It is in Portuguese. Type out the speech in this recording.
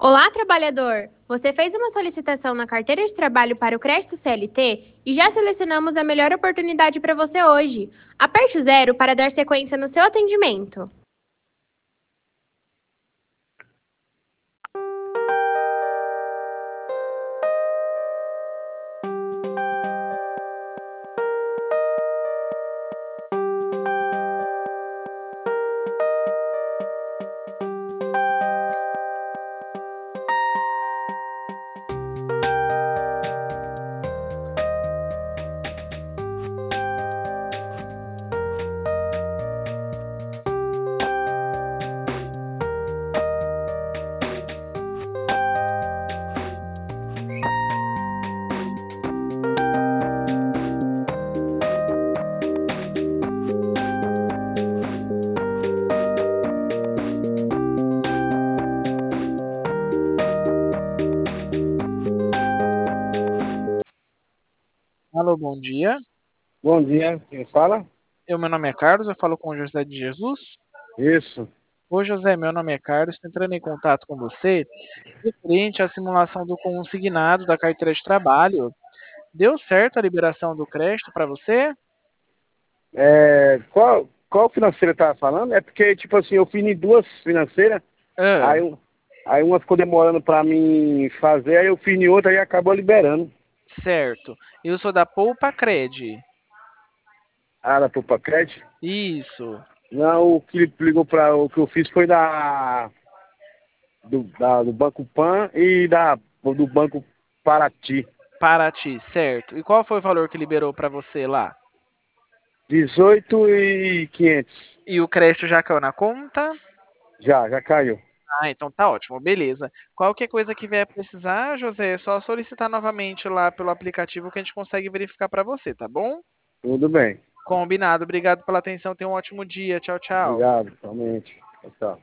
Olá, trabalhador! Você fez uma solicitação na carteira de trabalho para o crédito CLT e já selecionamos a melhor oportunidade para você hoje. Aperte o zero para dar sequência no seu atendimento. Alô, bom dia. Bom dia, quem fala? Meu nome é Carlos, eu falo com o José de Jesus. Isso. Oi, José, meu nome é Carlos, estou entrando em contato com você referente à simulação do consignado da carteira de trabalho. Deu certo a liberação do crédito para você? Qual financeira tá falando? É porque, tipo assim, eu fiz em duas financeiras, Ah, aí, aí uma ficou demorando pra mim fazer, aí eu fiz em outra e acabou liberando. certo. Eu sou da Poupa Cred. Ah, da Poupa Crédito? Isso, Não, o que ligou pra. O que eu fiz foi do Banco Pan e do Banco Paraty. Paraty, certo. E qual foi o valor que liberou para você lá? 18.500. E o crédito já caiu na conta? Já caiu. Ah, então tá ótimo, beleza. Qualquer coisa que vier precisar, José, é só solicitar novamente lá pelo aplicativo que a gente consegue verificar para você, tá bom? Tudo bem. Combinado. Obrigado pela atenção. Tenha um ótimo dia. Tchau, tchau. Obrigado, somente. Tchau.